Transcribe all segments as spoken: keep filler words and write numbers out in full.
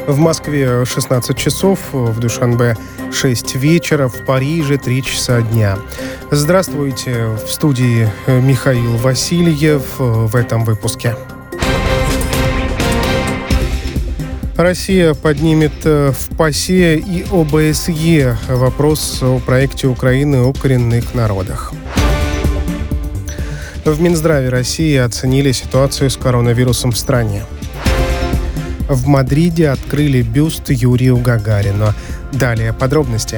В Москве шестнадцать часов, в Душанбе шесть вечера, в Париже три часа дня. Здравствуйте, в студии Михаил Васильев в этом выпуске. Россия поднимет в ПАСЕ и ОБСЕ вопрос о проекте Украины о коренных народах. В Минздраве России оценили ситуацию с коронавирусом в стране. В Мадриде открыли бюст Юрию Гагарину. Далее подробности.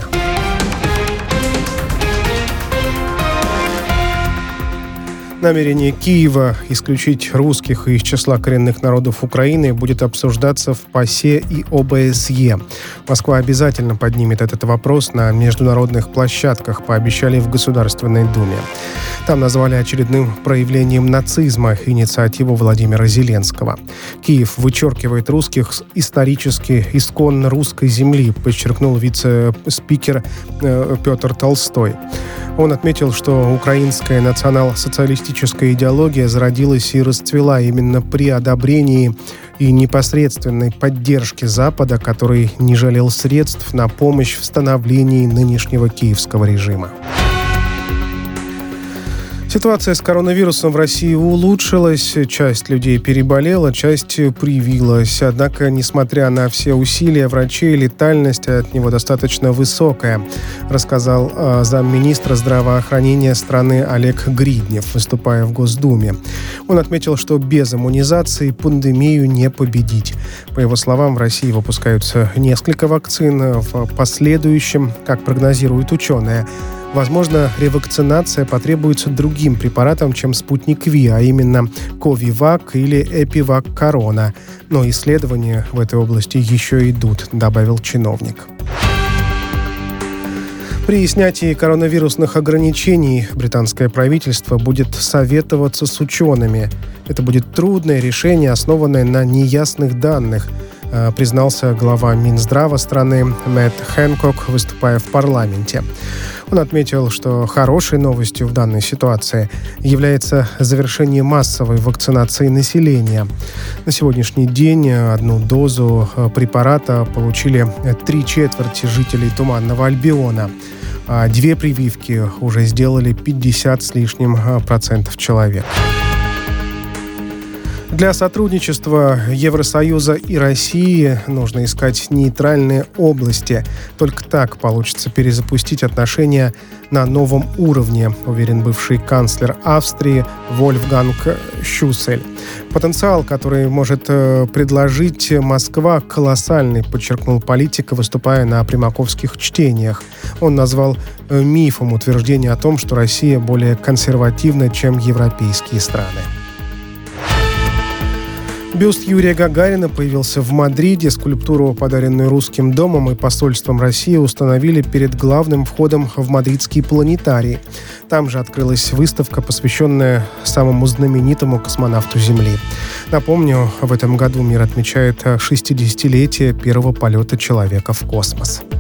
Намерение Киева исключить русских из числа коренных народов Украины будет обсуждаться в ПАСЕ и ОБСЕ. Москва обязательно поднимет этот вопрос на международных площадках, пообещали в Государственной Думе. Там назвали очередным проявлением нацизма инициативу Владимира Зеленского. Киев вычеркивает русских с исторически исконно русской земли, подчеркнул вице-спикер Петр Толстой. Он отметил, что украинская национал-социалистическая идеология зародилась и расцвела именно при одобрении и непосредственной поддержке Запада, который не жалел средств на помощь в становлении нынешнего киевского режима. Ситуация с коронавирусом в России улучшилась, часть людей переболела, часть привилась. Однако, несмотря на все усилия врачей, летальность от него достаточно высокая, рассказал э, замминистра здравоохранения страны Олег Гриднев, выступая в Госдуме. Он отметил, что без иммунизации пандемию не победить. По его словам, в России выпускаются несколько вакцин. В последующем, как прогнозируют ученые, возможно, ревакцинация потребуется другим препаратам, чем «Спутник Ви», а именно «Ковивак» или «Эпивак Корона». Но исследования в этой области еще идут, добавил чиновник. При снятии коронавирусных ограничений британское правительство будет советоваться с учеными. Это будет трудное решение, основанное на неясных данных, признался глава Минздрава страны Мэтт Хэнкок, выступая в парламенте. Он отметил, что хорошей новостью в данной ситуации является завершение массовой вакцинации населения. На сегодняшний день одну дозу препарата получили три четверти жителей Туманного Альбиона, а две прививки уже сделали пятьдесят с лишним процентов человек. Для сотрудничества Евросоюза и России нужно искать нейтральные области. Только так получится перезапустить отношения на новом уровне, уверен бывший канцлер Австрии Вольфганг Шюссель. Потенциал, который может предложить Москва, колоссальный, подчеркнул политик, выступая на примаковских чтениях. Он назвал мифом утверждение о том, что Россия более консервативна, чем европейские страны. Бюст Юрия Гагарина появился в Мадриде. Скульптуру, подаренную Русским домом и посольством России, установили перед главным входом в мадридский планетарий. Там же открылась выставка, посвященная самому знаменитому космонавту Земли. Напомню, в этом году мир отмечает шестидесятилетие первого полета человека в космос.